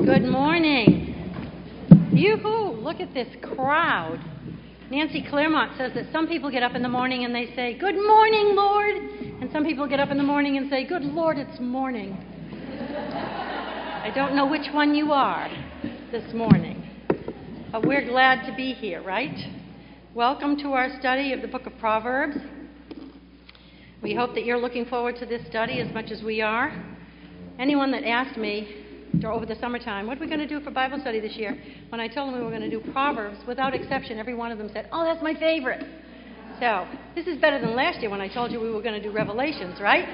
Good morning. Yoo-hoo, look at this crowd. Nancy Claremont says that some people get up in the morning and they say, "Good morning, Lord." And some people get up in the morning and say, "Good Lord, it's morning." I don't know which one you are this morning, but we're glad to be here, right? Welcome to our study of the book of Proverbs. We hope that you're looking forward to this study as much as we are. Anyone that asked me over the summertime, what are we going to do for Bible study this year? When I told them we were going to do Proverbs, without exception, every one of them said, "Oh, that's my favorite." So this is better than last year when I told you we were going to do Revelations, right?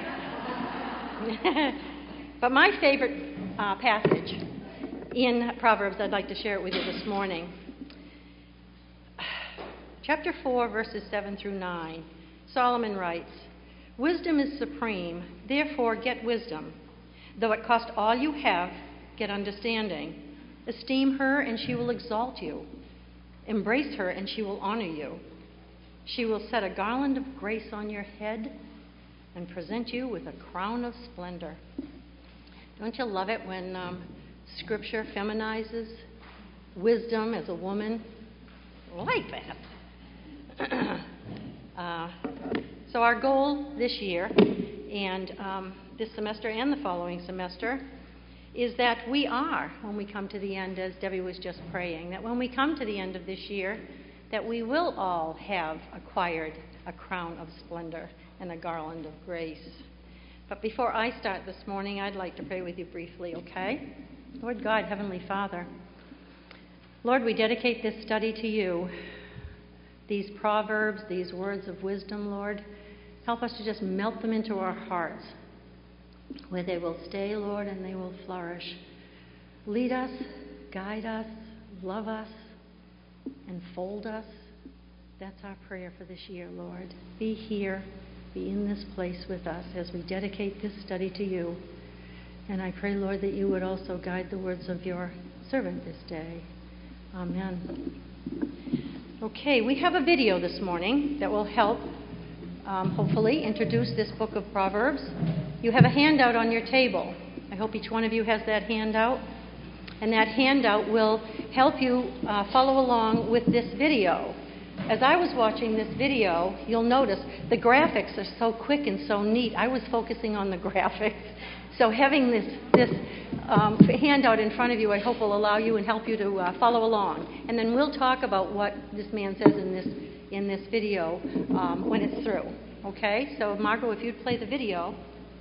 But my favorite passage in Proverbs, I'd like to share it with you this morning. Chapter 4, verses 7 through 9. Solomon writes, "Wisdom is supreme, therefore get wisdom. Though it cost all you have, get understanding. Esteem her, and she will exalt you. Embrace her, and she will honor you. She will set a garland of grace on your head and present you with a crown of splendor." Don't you love it when Scripture feminizes wisdom as a woman? I like that. So our goal this year and this semester and the following semester is that we are, when we come to the end, as Debbie was just praying, that when we come to the end of this year, that we will all have acquired a crown of splendor and a garland of grace. But before I start this morning, I'd like to pray with you briefly, okay? Lord God, Heavenly Father, Lord, we dedicate this study to you. These proverbs, these words of wisdom, Lord, help us to just melt them into our hearts, where they will stay, Lord, and they will flourish. Lead us, guide us, love us, and fold us. That's our prayer for this year, Lord. Be here, be in this place with us as we dedicate this study to you. And I pray, Lord, that you would also guide the words of your servant this day. Amen. Okay, we have a video this morning that will help hopefully introduce this book of Proverbs. You have a handout on your table. I hope each one of you has that handout. And that handout will help you follow along with this video. As I was watching this video, you'll notice the graphics are so quick and so neat. I was focusing on the graphics. So having this handout in front of you, I hope will allow you and help you to follow along. And then we'll talk about what this man says in this video when it's through. Okay? So, Margot, if you'd play the video.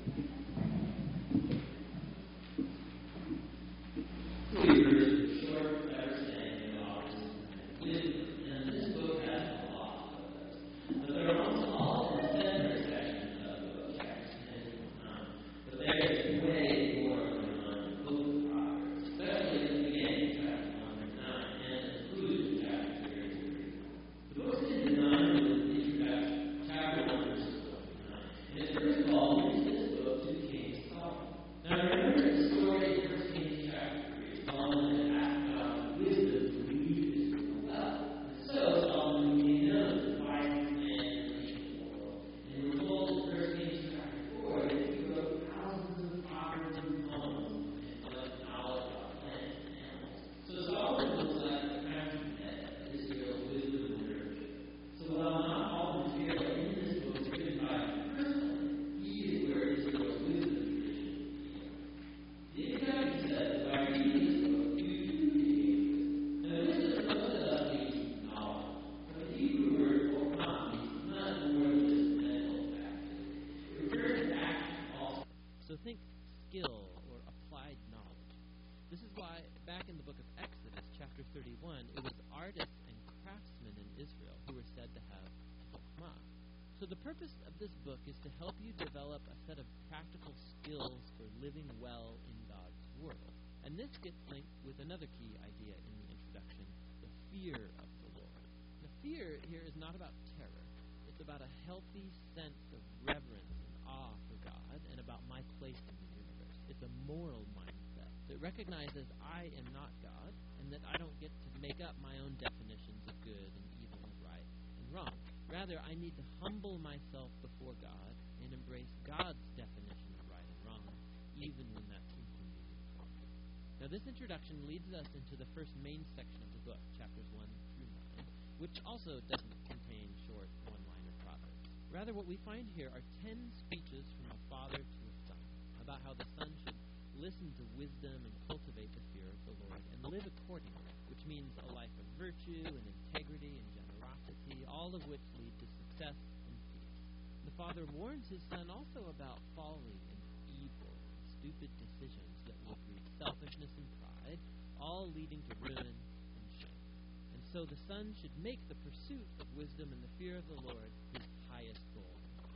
Recognizes I am not God, and that I don't get to make up my own definitions of good and evil and right and wrong. Rather, I need to humble myself before God and embrace God's definition of right and wrong, even when that's inconvenient for me. Now, this introduction leads us into the first main section of the book, chapters 1 through 9, which also doesn't contain short one-liner proverbs. Rather, what we find here are 10 speeches from a father to a son about how the son should listen to wisdom and cultivate the fear of the Lord and live accordingly, which means a life of virtue and integrity and generosity, all of which lead to success and peace. The father warns his son also about folly and evil and stupid decisions that will breed selfishness and pride, all leading to ruin and shame. And so the son should make the pursuit of wisdom and the fear of the Lord his highest goal.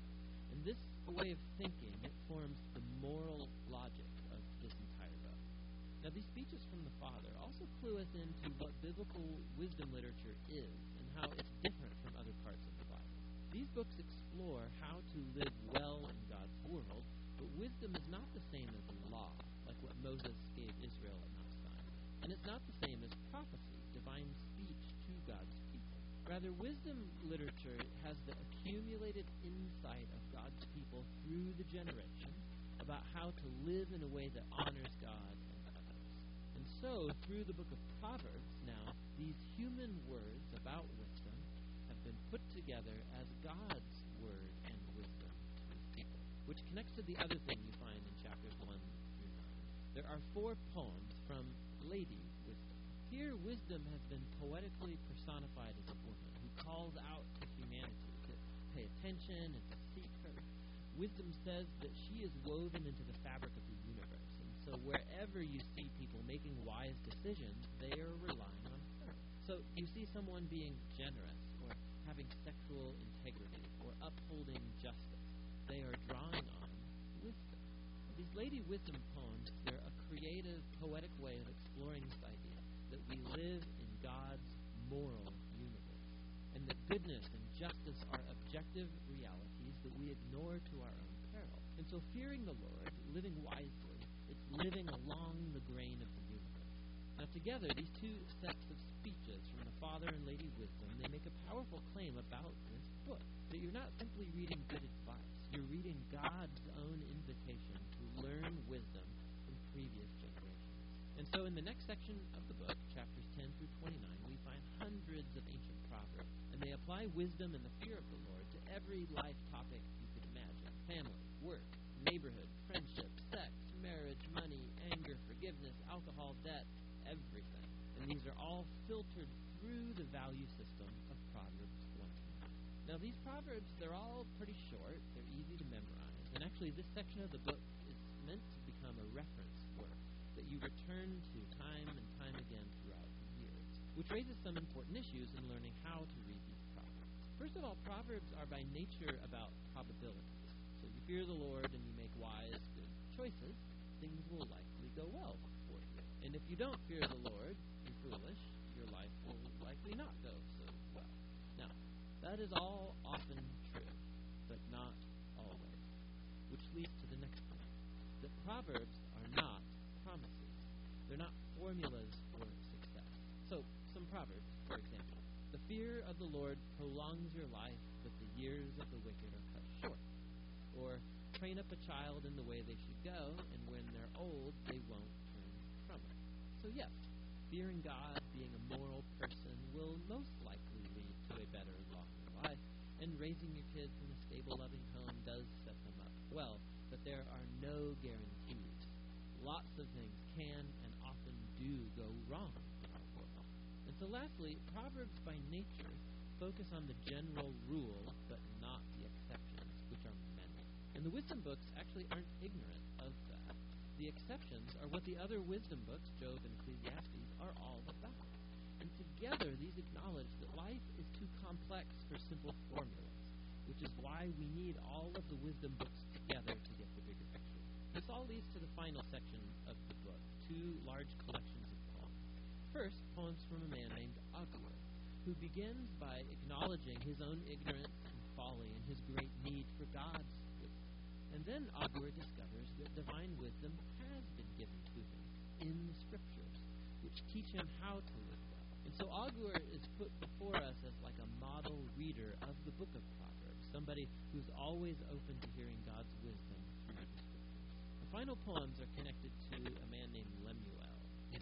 And this way of thinking, it forms the moral logic of this entire book. Now, these speeches from the father also clue us into what biblical wisdom literature is and how it's different from other parts of the Bible. These books explore how to live well in God's world, but wisdom is not the same as law, like what Moses gave Israel at Mount Sinai. And it's not the same as prophecy, divine speech to God's people. Rather, wisdom literature has the accumulated insight of God's people through the generations about how to live in a way that honors God and others. And so, through the book of Proverbs now, these human words about wisdom have been put together as God's word and wisdom to his people, which connects to the other thing you find in chapters 1 through 9. There are 4 poems from Lady Wisdom. Here, wisdom has been poetically personified as a woman who calls out to humanity to pay attention and to seek her. Wisdom says that she is woven into the fabric of the universe, and so wherever you see people making wise decisions, they are relying on her. So you see someone being generous, or having sexual integrity, or upholding justice. They are drawing on wisdom. These Lady Wisdom poems, they're a creative, poetic way of exploring this idea that we live in God's moral universe, and that goodness and justice are objective realities that we ignore to our own peril. And so fearing the Lord, living wisely, it's living along the grain of the universe. Now together, these 2 sets of speeches from the Father and Lady Wisdom, they make a powerful claim about this book, that you're not simply reading good advice, you're reading God's own invitation to learn wisdom from previous generations. And so in the next section of the book, chapters 10 through 29, we find hundreds of ancient proverbs, and they apply wisdom and the fear of the Lord to every life topic you could imagine: family, work, neighborhood, friendship, sex, marriage, money, anger, forgiveness, alcohol, debt, everything. And these are all filtered through the value system of Proverbs 1 through 9. Now, these proverbs, they're all pretty short, they're easy to memorize, and actually this section of the book is meant to become a reference work that you return to time and time again throughout the years, which raises some important issues in learning how to read these proverbs. First of all, proverbs are by nature about probabilities. So you fear the Lord and you make wise, good choices, things will likely go well for you. And if you don't fear the Lord, you're foolish, your life will likely not go so well. Now, that is all often true, but not always. Which leads to the next point, that proverbs are not promises. They're not formulas for success. So, some proverbs, for example: the fear of the Lord prolongs your life, but the years of the wicked are cut short. Or, train up a child in the way they should go, and when they're old, they won't turn from it. So yes, fearing God, being a moral person, will most likely lead to a better, longer life, and raising your kids in a stable, loving home does set them up well, but there are no guarantees. Lots of things can and often do go wrong in our world. And so lastly, Proverbs by nature focus on the general rule, but not the exceptions, which are many. And the wisdom books actually aren't ignorant of that. The exceptions are what the other wisdom books, Job and Ecclesiastes, are all about. And together, these acknowledge that life is too complex for simple formulas, which is why we need all of the wisdom books together to get the bigger picture. This all leads to the final section of the book, 2 large collections of poems. First, poems from a man named Agur, who begins by acknowledging his own ignorance and folly and his great need for God's wisdom. And then Agur discovers that divine wisdom has been given to him in the Scriptures, which teach him how to live well. And so Agur is put before us as like a model reader of the book of Proverbs, somebody who's always open to hearing God's wisdom through the Scriptures. The final poems are connected to a man named Lemuel,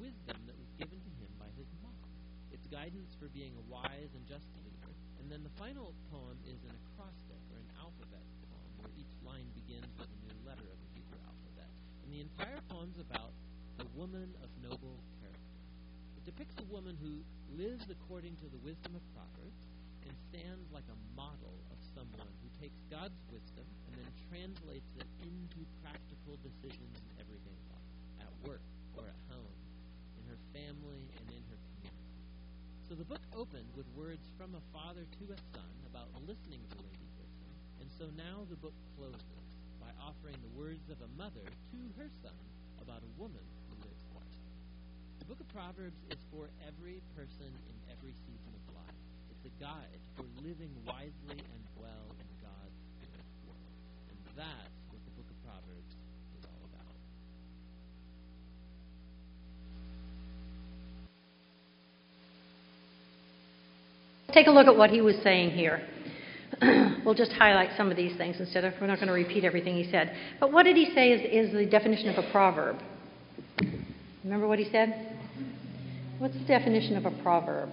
wisdom that was given to him by his mom. It's guidance for being a wise and just leader. And then the final poem is an acrostic, or an alphabet poem, where each line begins with a new letter of the Hebrew alphabet. And the entire poem's about the woman of noble character. It depicts a woman who lives according to the wisdom of Proverbs and stands like a model of someone who takes God's wisdom and then translates it into practical decisions in everyday life, at work or at home, in her family and in her community. So the book opened with words from a father to a son about listening to Lady Wisdom, and so now the book closes by offering the words of a mother to her son about a woman who lives wisely. The book of Proverbs is for every person in every season of life. It's a guide for living wisely and well in God's good world. And that's what the book of Proverbs is all about. Take a look at what he was saying here. We'll just highlight some of these things we're not going to repeat everything he said. But what did he say is the definition of a proverb? Remember what he said? What's the definition of a proverb?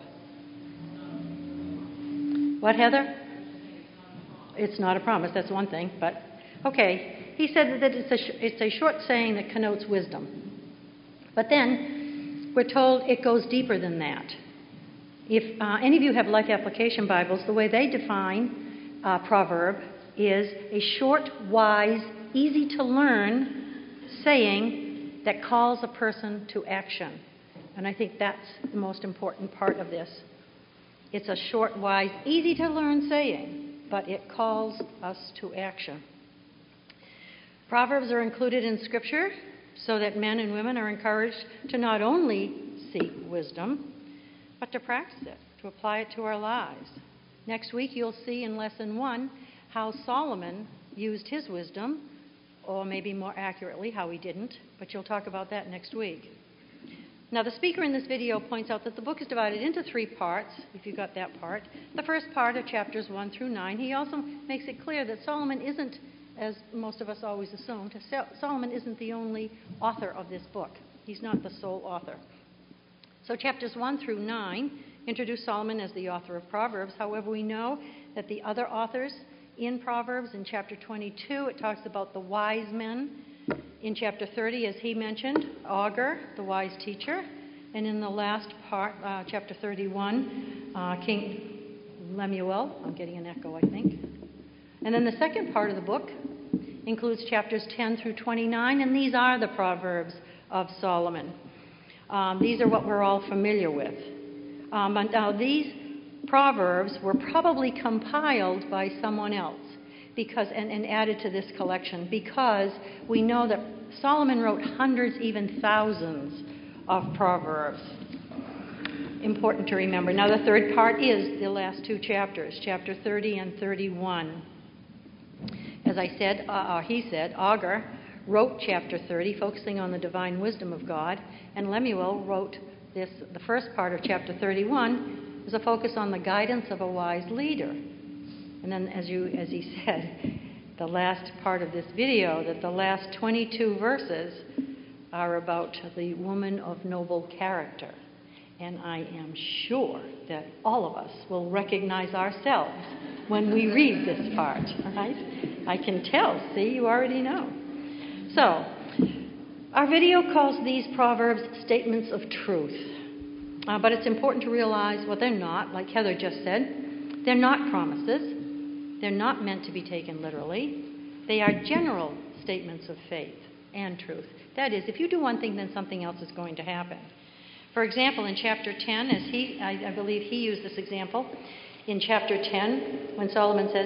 What, Heather? It's not a promise, that's one thing, but okay. He said that it's a short saying that connotes wisdom. But then we're told it goes deeper than that. If any of you have Life Application Bibles, the way they define proverb is a short, wise, easy-to-learn saying that calls a person to action. And I think that's the most important part of this. It's a short, wise, easy-to-learn saying, but it calls us to action. Proverbs are included in Scripture so that men and women are encouraged to not only seek wisdom, but to practice it, to apply it to our lives. Next week, you'll see in Lesson 1 how Solomon used his wisdom, or maybe more accurately, how he didn't, but you'll talk about that next week. Now, the speaker in this video points out that the book is divided into 3 parts, if you got that part. The first part of chapters 1 through 9. He also makes it clear that Solomon isn't, as most of us always assumed, Solomon isn't the only author of this book. He's not the sole author. So chapters 1 through 9 introduce Solomon as the author of Proverbs. However, we know that the other authors in Proverbs, in chapter 22, it talks about the wise men. In chapter 30, as he mentioned, Agur, the wise teacher. And in the last part, chapter 31, King Lemuel. I'm getting an echo, I think. And then the second part of the book includes chapters 10 through 29, and these are the Proverbs of Solomon. These are what we're all familiar with. But now these Proverbs were probably compiled by someone else and added to this collection, because we know that Solomon wrote hundreds, even thousands of Proverbs. Important to remember. Now the third part is the last 2 chapters, chapter 30 and 31. As I said, he said, Agur wrote chapter 30, focusing on the divine wisdom of God, and Lemuel wrote the first part of chapter 31, is a focus on the guidance of a wise leader. And then, as he said, the last part of this video, that the last 22 verses are about the woman of noble character. And I am sure that all of us will recognize ourselves when we read this part, right? I can tell. See, you already know. So, our video calls these Proverbs statements of truth. But it's important to realize what they're not, like Heather just said. They're not promises. They're not meant to be taken literally. They are general statements of faith and truth. That is, if you do one thing, then something else is going to happen. For example, in chapter 10, I believe he used this example, in chapter 10, when Solomon says,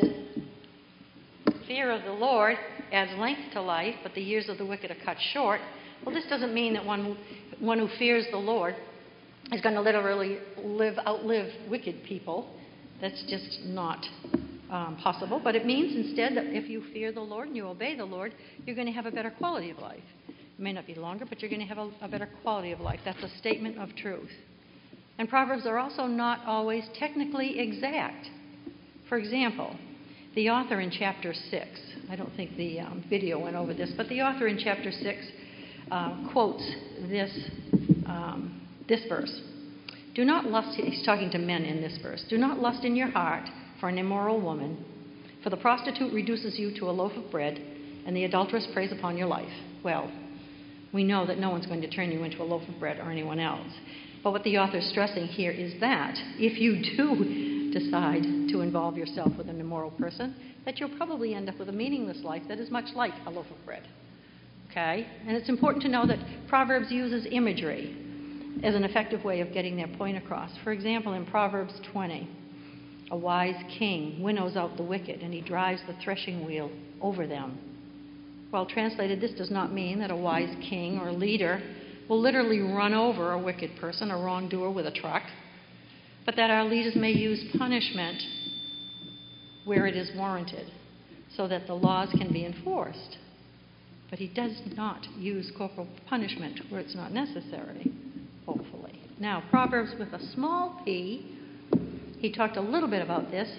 fear of the Lord adds length to life, but the years of the wicked are cut short. Well, this doesn't mean that one who fears the Lord is going to literally outlive wicked people. That's just not possible. But it means instead that if you fear the Lord and you obey the Lord, you're going to have a better quality of life. It may not be longer, but you're going to have a better quality of life. That's a statement of truth. And Proverbs are also not always technically exact. For example, the author in chapter 6, I don't think the video went over this, but the author in chapter 6 quotes this this verse. Do not lust, he's talking to men in this verse, do not lust in your heart for an immoral woman, for the prostitute reduces you to a loaf of bread, and the adulteress preys upon your life. Well, we know that no one's going to turn you into a loaf of bread or anyone else. But what the author's stressing here is that if you do decide to involve yourself with an immoral person, that you'll probably end up with a meaningless life that is much like a loaf of bread. Okay? And it's important to know that Proverbs uses imagery as an effective way of getting their point across. For example, in Proverbs 20, a wise king winnows out the wicked, and he drives the threshing wheel over them. Well, translated, this does not mean that a wise king or leader will literally run over a wicked person, a wrongdoer, with a truck, but that our leaders may use punishment where it is warranted so that the laws can be enforced. But he does not use corporal punishment where it's not necessary, hopefully. Now, Proverbs with a small p, he talked a little bit about this.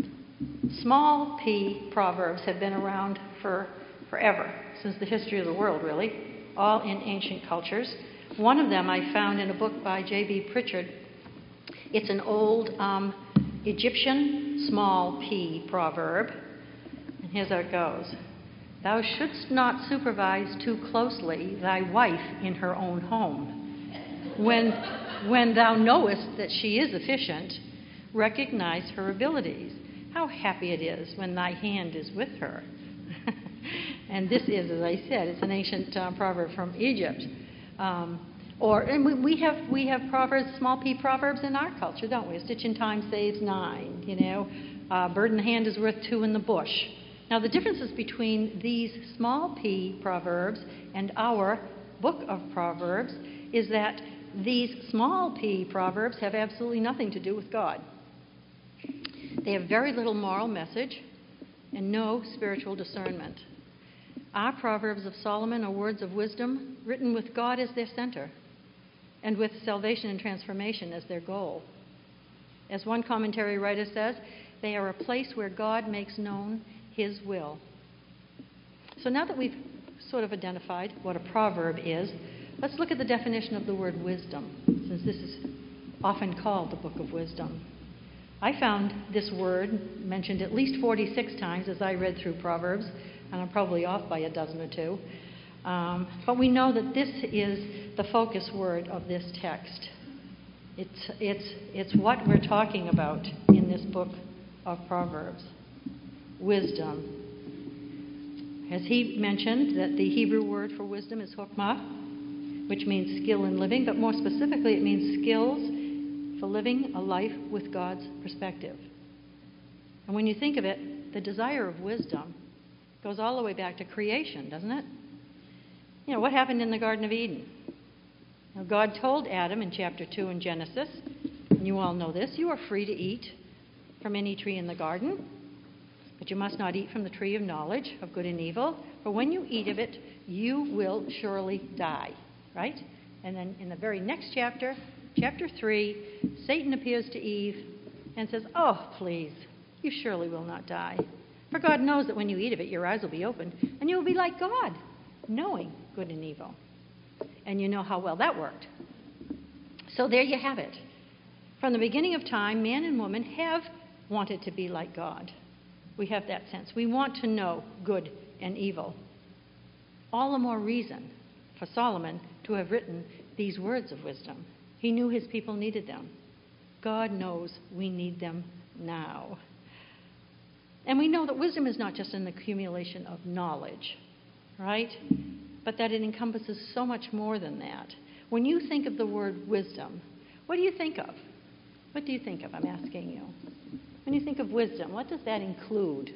Small p Proverbs have been around forever, since the history of the world, really, all in ancient cultures. One of them I found in a book by J.B. Pritchard. It's an old Egyptian small p proverb. And here's how it goes. Thou shouldst not supervise too closely thy wife in her own home. When thou knowest that she is efficient, recognize her abilities. How happy it is when thy hand is with her. And this is, as I said, it's an ancient proverb from Egypt. And we have proverbs, small p proverbs in our culture, don't we? A stitch in time saves 9. Bird in the hand is worth 2 in the bush. Now, the differences between these small p proverbs and our book of Proverbs is that these small p proverbs have absolutely nothing to do with God. They have very little moral message and no spiritual discernment. Our Proverbs of Solomon are words of wisdom written with God as their center and with salvation and transformation as their goal. As one commentary writer says, they are a place where God makes known His will. So now that we've sort of identified what a proverb is, let's look at the definition of the word wisdom, since this is often called the Book of Wisdom. I found this word mentioned at least 46 times as I read through Proverbs, and I'm probably off by a dozen or two. But we know that this is the focus word of this text. It's what we're talking about in this book of Proverbs. Wisdom. As he mentioned, that the Hebrew word for wisdom is chokmah, which means skill in living, but more specifically it means skills for living a life with God's perspective. And when you think of it, the desire of wisdom goes all the way back to creation, doesn't it? What happened in the Garden of Eden? Now, God told Adam in chapter 2 in Genesis, and you all know this, you are free to eat from any tree in the garden, but you must not eat from the tree of knowledge of good and evil, for when you eat of it, you will surely die. Right? And then in the very next chapter, chapter 3, Satan appears to Eve and says, oh, please, you surely will not die. For God knows that when you eat of it, your eyes will be opened, and you will be like God, knowing good and evil. And you know how well that worked. So there you have it. From the beginning of time, man and woman have wanted to be like God. We have that sense. We want to know good and evil. All the more reason for Solomon to have written these words of wisdom. He knew his people needed them. God knows we need them now. And we know that wisdom is not just an accumulation of knowledge, right? But that it encompasses so much more than that. When you think of the word wisdom, what do you think of? What do you think of? I'm asking you. When you think of wisdom, what does that include?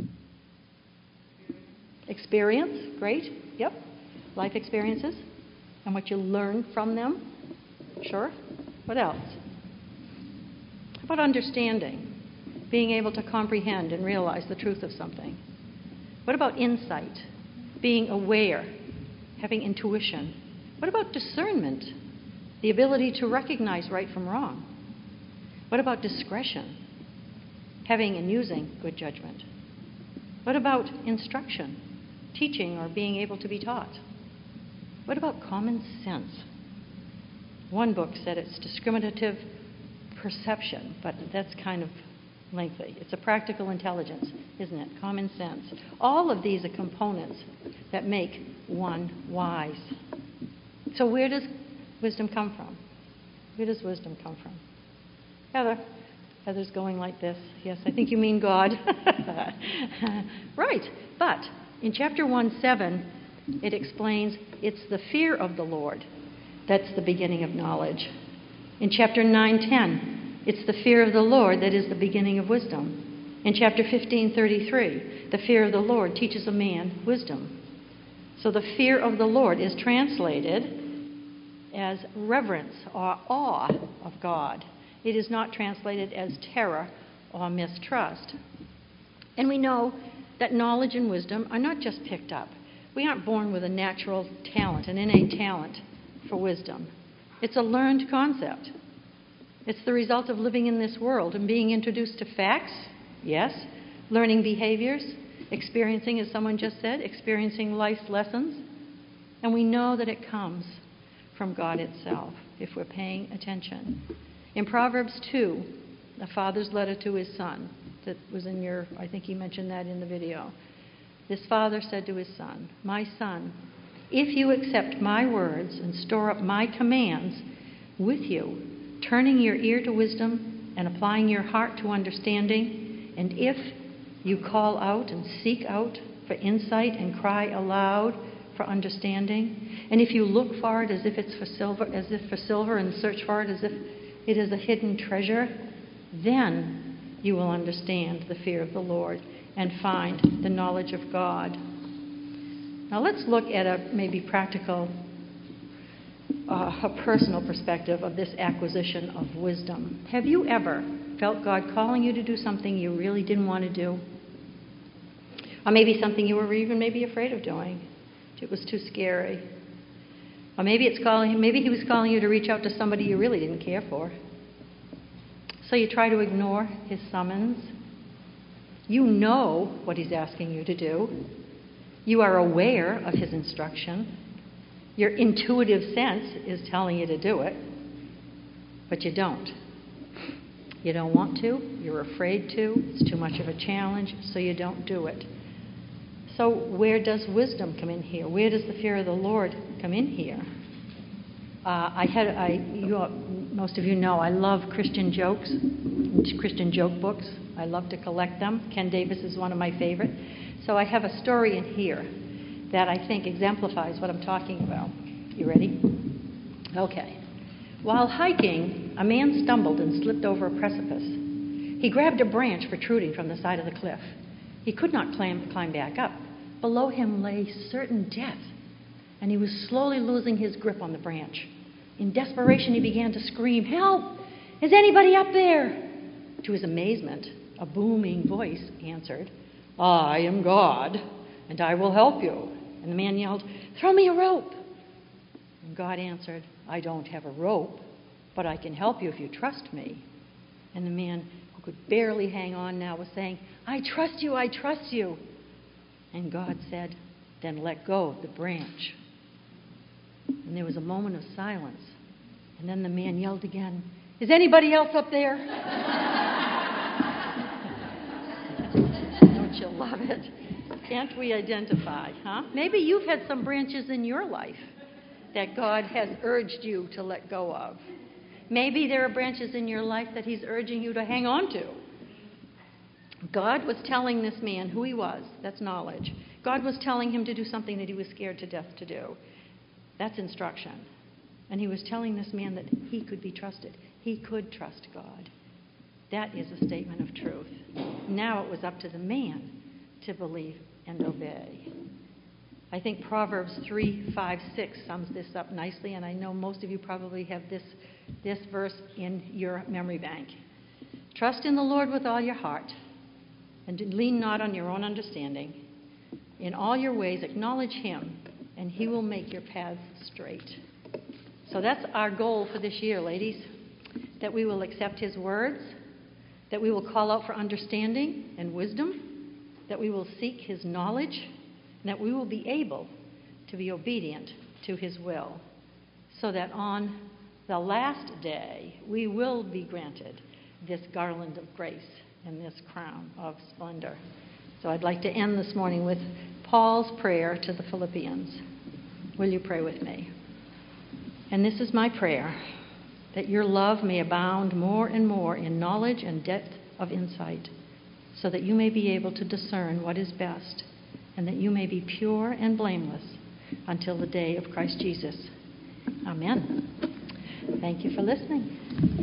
Experience, great. Yep. Life experiences and what you learn from them. Sure. What else? How about understanding? Being able to comprehend and realize the truth of something. What about insight? Being aware, having intuition. What about discernment? The ability to recognize right from wrong. What about discretion? Having and using good judgment. What about instruction? Teaching or being able to be taught. What about common sense? One book said it's discriminative perception, but that's kind of lengthy. It's a practical intelligence, isn't it? Common sense. All of these are components that make one wise. So where does wisdom come from? Where does wisdom come from? Heather. Heather's going like this. Yes, I think you mean God. Right. But in chapter 1:7, it explains it's the fear of the Lord that's the beginning of knowledge. In chapter 9:10, it's the fear of the Lord that is the beginning of wisdom. In chapter 15:33, the fear of the Lord teaches a man wisdom. So the fear of the Lord is translated as reverence or awe of God. It is not translated as terror or mistrust. And we know that knowledge and wisdom are not just picked up. We aren't born with a natural talent, an innate talent for wisdom. It's a learned concept. It's the result of living in this world and being introduced to facts, yes, learning behaviors, experiencing, as someone just said, experiencing life's lessons. And we know that it comes from God itself if we're paying attention. In Proverbs 2, a father's letter to his son, that was in your, I think he mentioned that in the video. This father said to his son, "My son, if you accept my words and store up my commands with you, turning your ear to wisdom and applying your heart to understanding, and if you call out and seek out for insight and cry aloud for understanding, and if you look for it as if it's for silver and search for it as if it is a hidden treasure, then you will understand the fear of the Lord and find the knowledge of God." Now let's look at a maybe practical, a personal perspective of this acquisition of wisdom. Have you ever felt God calling you to do something you really didn't want to do? Or maybe something you were even maybe afraid of doing. It was too scary. Or maybe he was calling you to reach out to somebody you really didn't care for. So you try to ignore his summons. You know what he's asking you to do. You are aware of his instruction. Your intuitive sense is telling you to do it, but you don't. You don't want to. You're afraid to. It's too much of a challenge, so you don't do it. So where does wisdom come in here? Where does the fear of the Lord come in here? Most of you know I love Christian jokes, Christian joke books. I love to collect them. Ken Davis is one of my favorite. So I have a story in here that I think exemplifies what I'm talking about. You ready? Okay. While hiking, a man stumbled and slipped over a precipice. He grabbed a branch protruding from the side of the cliff. He could not climb back up. Below him lay certain death, and he was slowly losing his grip on the branch. In desperation, he began to scream, "Help! Is anybody up there?" To his amazement, a booming voice answered, "I am God, and I will help you." And the man yelled, "Throw me a rope." And God answered, "I don't have a rope, but I can help you if you trust me." And the man, who could barely hang on now, was saying, "I trust you, I trust you." And God said, "Then let go of the branch." And there was a moment of silence. And then the man yelled again, "Is anybody else up there?" Don't you love it? Can't we identify, huh? Maybe you've had some branches in your life that God has urged you to let go of. Maybe there are branches in your life that he's urging you to hang on to. God was telling this man who he was. That's knowledge. God was telling him to do something that he was scared to death to do. That's instruction. And he was telling this man that he could be trusted. He could trust God. That is a statement of truth. Now it was up to the man to believe and obey. I think Proverbs 3:5-6 sums this up nicely, and I know most of you probably have this verse in your memory bank. "Trust in the Lord with all your heart, and lean not on your own understanding. In all your ways acknowledge him, and he will make your paths straight." So that's our goal for this year, ladies, that we will accept his words, that we will call out for understanding and wisdom, that we will seek his knowledge, and that we will be able to be obedient to his will, so that on the last day, we will be granted this garland of grace and this crown of splendor. So I'd like to end this morning with Paul's prayer to the Philippians. Will you pray with me? And this is my prayer, that your love may abound more and more in knowledge and depth of insight, so that you may be able to discern what is best, and that you may be pure and blameless until the day of Christ Jesus. Amen. Thank you for listening.